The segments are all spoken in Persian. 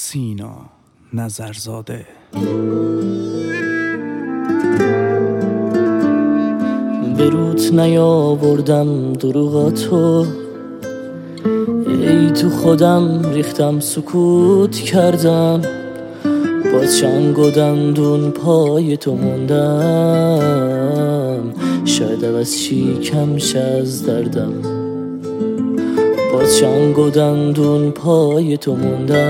سینا نظرزاده. به روت نیاوردم دروغاتو، ای تو خودم ریختم سکوت کردم، با چنگ و دندون پای تو موندم، شاید عوض چی کمش از دردم، با چنگ و دندون پای تو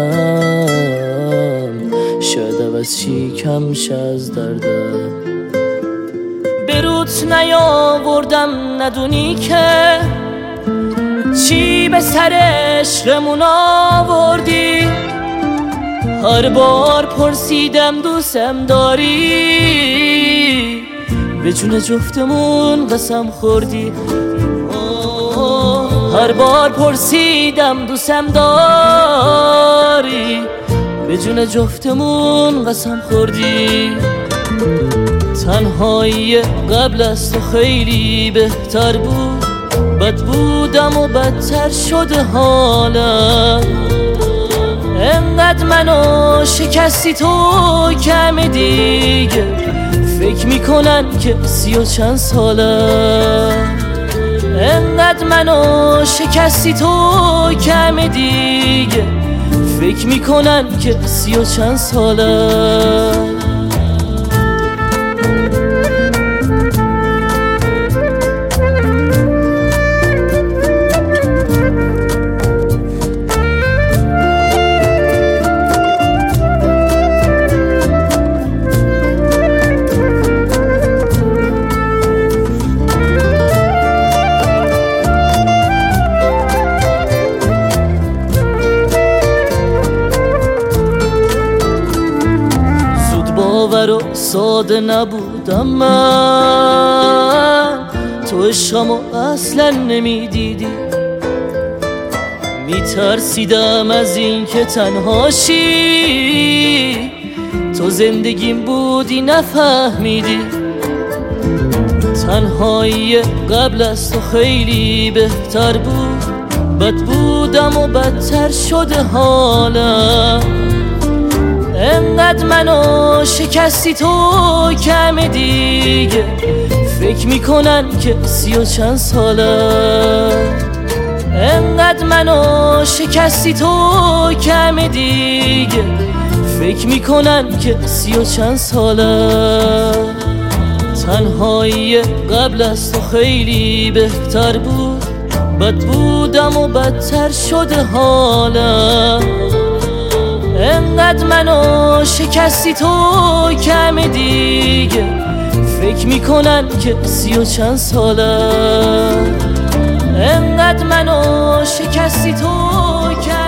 موندم، شاید عوض چی کمش از دردم. به روت نیاوردم ندونی که چی به سر عشقمون آوردی، هر بار پرسیدم دوستم داری، به جون جفتمون قسم خوردی. هر بار پرسیدم دوستم داری، به جون جفتمون قسم خوردی. تنهایی قبل از تو خیلی بهتر بود، بد بودم و بدتر شده حالم، انقدر منو شکستی تو کم دیگه فکر میکنن که 30 و چند سالم، انقدر منو شکستی تو کم دیگه فکر میکنن که 30 و چند سالم. باور و ساده نبودم من، تو عشقمو اصلا نمیدیدی، میترسیدم از این که تنهاشی، تو زندگیم بودی نفهمیدی. تنهایی قبل از تو خیلی بهتر بود، بد بودم و بدتر شده حالم، انقدر منو شکستی تو کم دیگه فکر میکنن که 30 و چند سالم، انقدر منو شکستی تو کم دیگه فکر میکنن که 30 و چند سالم. تنهایی قبل از تو خیلی بهتر بود، بد بودم و بدتر شده حالم، انقدر منو شکستی تو کم دیگه فکر میکنن که 30 و چند سالم، انقدر منو شکستی تو کم